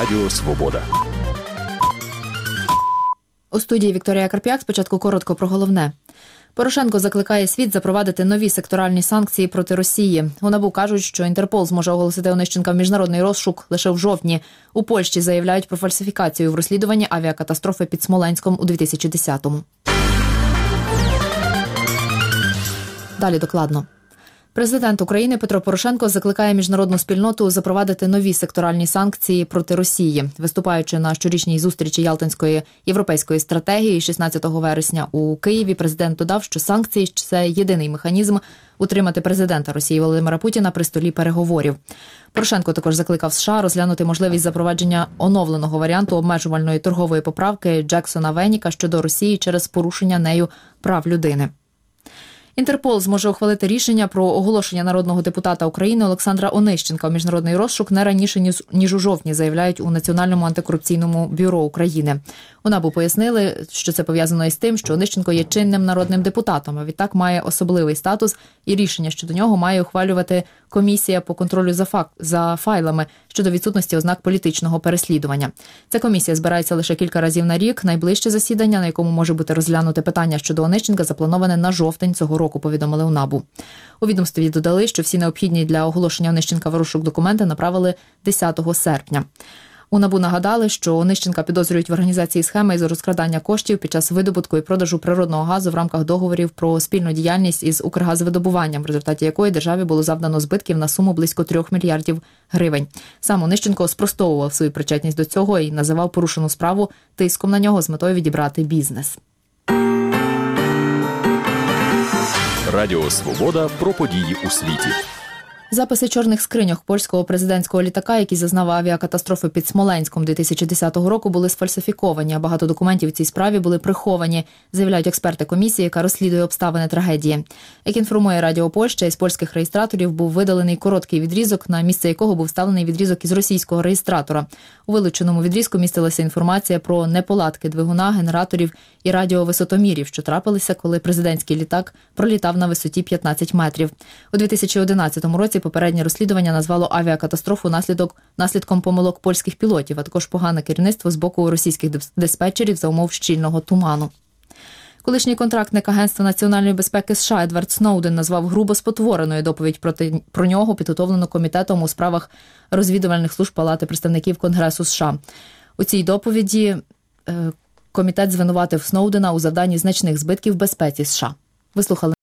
Радіо Свобода. У студії Вікторія Карп'як. Спочатку коротко про головне. Порошенко закликає світ запровадити нові секторальні санкції проти Росії. У НАБУ кажуть, що Інтерпол зможе оголосити Онищенка в міжнародний розшук лише в жовтні. У Польщі заявляють про фальсифікацію в розслідуванні авіакатастрофи під Смоленськом у 2010-му. Далі докладно. Президент України Петро Порошенко закликає міжнародну спільноту запровадити нові секторальні санкції проти Росії. Виступаючи на щорічній зустрічі Ялтинської європейської стратегії 16 вересня у Києві, президент додав, що санкції – це єдиний механізм утримати президента Росії Володимира Путіна при столі переговорів. Порошенко також закликав США розглянути можливість запровадження оновленого варіанту обмежувальної торгової поправки Джексона-Веніка щодо Росії через порушення нею прав людини. Інтерпол зможе ухвалити рішення про оголошення народного депутата України Олександра Онищенка в міжнародний розшук не раніше, ніж у жовтні, заявляють у Національному антикорупційному бюро України. У НАБУ пояснили, що це пов'язано із тим, що Онищенко є чинним народним депутатом, а відтак має особливий статус, і рішення щодо нього має ухвалювати комісія по контролю за файлами щодо відсутності ознак політичного переслідування. Ця комісія збирається лише кілька разів на рік. Найближче засідання, на якому може бути розглянуте питання щодо Онищенка, заплановане на жовтень цього року, повідомили у НАБУ. У відомстві додали, що всі необхідні для оголошення Онищенка в розшук документи направили 10 серпня. У НАБУ нагадали, що Онищенка підозрюють в організації схеми із розкрадання коштів під час видобутку і продажу природного газу в рамках договорів про спільну діяльність із Укргазвидобуванням, в результаті якої державі було завдано збитків на суму близько 3 мільярдів гривень. Сам Онищенко спростовував свою причетність до цього і називав порушену справу тиском на нього з метою відібрати бізнес. Радіо Свобода про події у світі. Записи чорних скриньок польського президентського літака, який зазнав авіакатастрофи під Смоленськом 2010 року, були сфальсифіковані, а багато документів у цій справі були приховані, заявляють експерти комісії, яка розслідує обставини трагедії. Як інформує Радіо Польща, із польських реєстраторів був видалений короткий відрізок, на місце якого був вставлений відрізок із російського реєстратора. У вилученому відрізку містилася інформація про неполадки двигуна, генераторів і радіовисотомірів, що трапилися, коли президентський літак пролітав на висоті 15 метрів. У 2011 році попереднє розслідування назвало авіакатастрофу наслідком помилок польських пілотів, а також погане керівництво з боку російських диспетчерів за умов щільного туману. Колишній контрактник Агентства національної безпеки США Едвард Сноуден назвав грубо спотвореною доповідь про нього, підготовлену Комітетом у справах розвідувальних служб Палати представників Конгресу США. У цій доповіді комітет звинуватив Сноудена у завданні значних збитків безпеці США. Вислухали